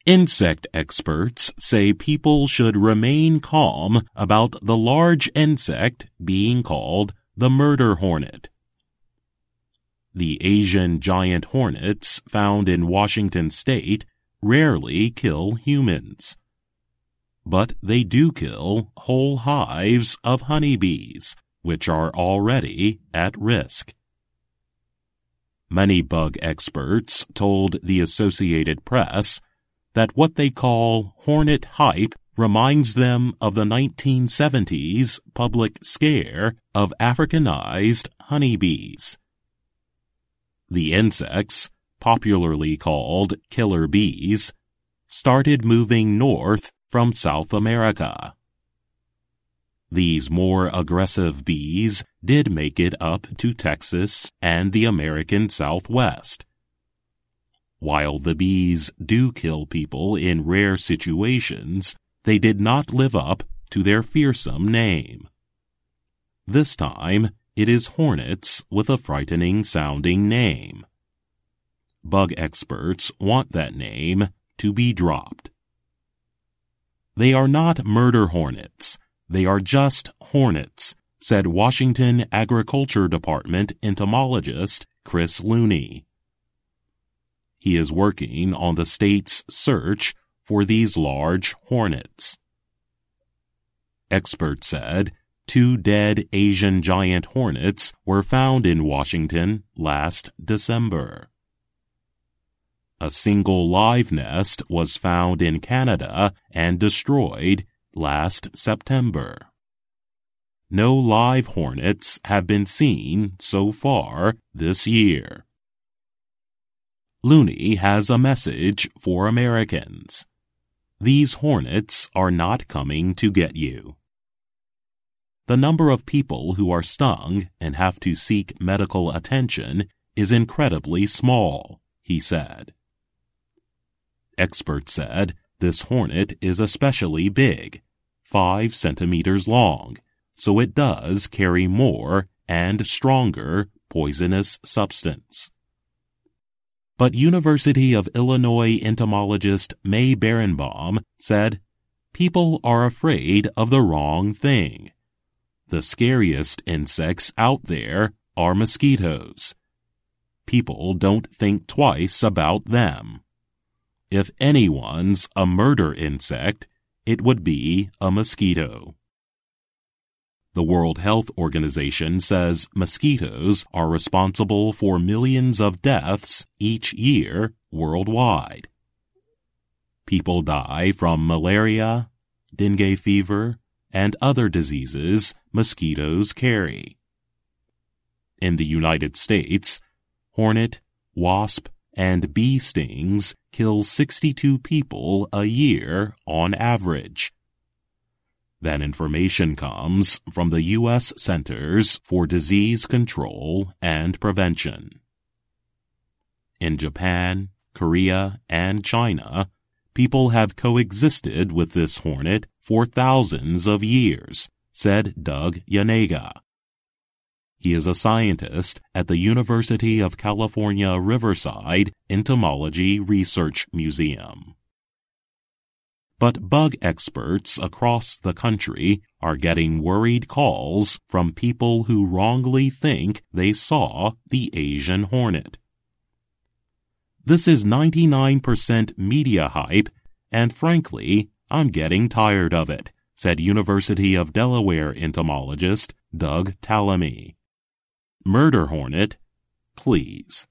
Insect experts say people should remain calm about the large insect being called the murder hornet. The Asian giant hornets found in Washington state rarely kill humans. But they do kill whole hives of honeybees, which are already at risk. Many bug experts told the Associated Press that what they call hornet hype reminds them of the 1970s public scare of Africanized honeybees. The insects, popularly called killer bees, started moving north from South America. These more aggressive bees did make it up to Texas and the American Southwest. While the bees do kill people in rare situations, they did not live up to their fearsome name. This time, it is hornets with a frightening-sounding name. Bug experts want that name to be dropped. They are not murder hornets. They are just hornets, said Washington Agriculture Department entomologist Chris Looney. He is working on the state's search for these large hornets. Experts said 2 dead Asian giant hornets were found in Washington last December. A single live nest was found in Canada and destroyed last September. No live hornets have been seen so far this year. Looney has a message for Americans. These hornets are not coming to get you. The number of people who are stung and have to seek medical attention is incredibly small, he said. Experts said this hornet is especially big, 5 centimeters long, so it does carry more and stronger poisonous substance. But University of Illinois entomologist May Berenbaum said, people are afraid of the wrong thing. The scariest insects out there are mosquitoes. People don't think twice about them. If anyone's a murder insect, it would be a mosquito. The World Health Organization says mosquitoes are responsible for millions of deaths each year worldwide. People die from malaria, dengue fever, and other diseases mosquitoes carry. In the United States, hornet, wasp, and bee stings kill 62 people a year on average. That information comes from the U.S. Centers for Disease Control and Prevention. In Japan, Korea, and China, people have coexisted with this hornet for thousands of years, said Doug Yanega. He is a scientist at the University of California, Riverside Entomology Research Museum. But bug experts across the country are getting worried calls from people who wrongly think they saw the Asian hornet. This is 99% media hype, and frankly, I'm getting tired of it, said University of Delaware entomologist Doug Tallamy. Murder hornet, please.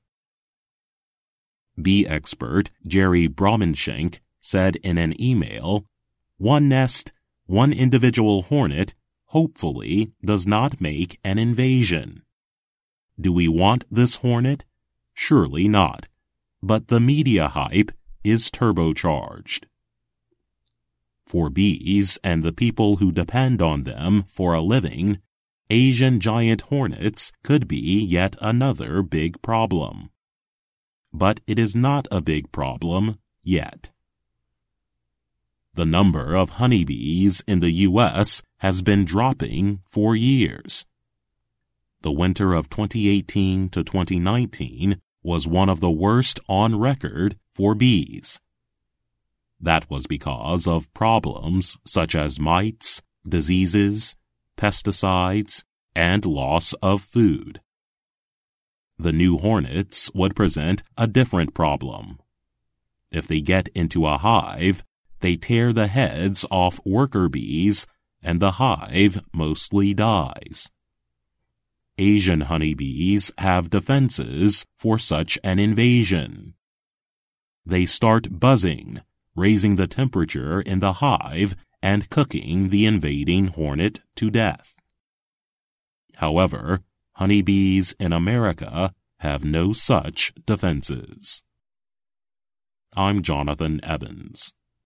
Bee expert Jerry Bromenshenk said in an email, one nest, one individual hornet, hopefully does not make an invasion. Do we want this hornet? Surely not. But the media hype is turbocharged. For bees and the people who depend on them for a living, Asian giant hornets could be yet another big problem. But it is not a big problem yet. The number of honeybees in the U.S. has been dropping for years. The winter of 2018 to 2019 was one of the worst on record for bees. That was because of problems such as mites, diseases, pesticides, and loss of food. The new hornets would present a different problem. If they get into a hive, they tear the heads off worker bees, and the hive mostly dies. Asian honeybees have defenses for such an invasion. They start buzzing, raising the temperature in the hive and cooking the invading hornet to death. However, honeybees in America have no such defenses. I'm Jonathan Evans.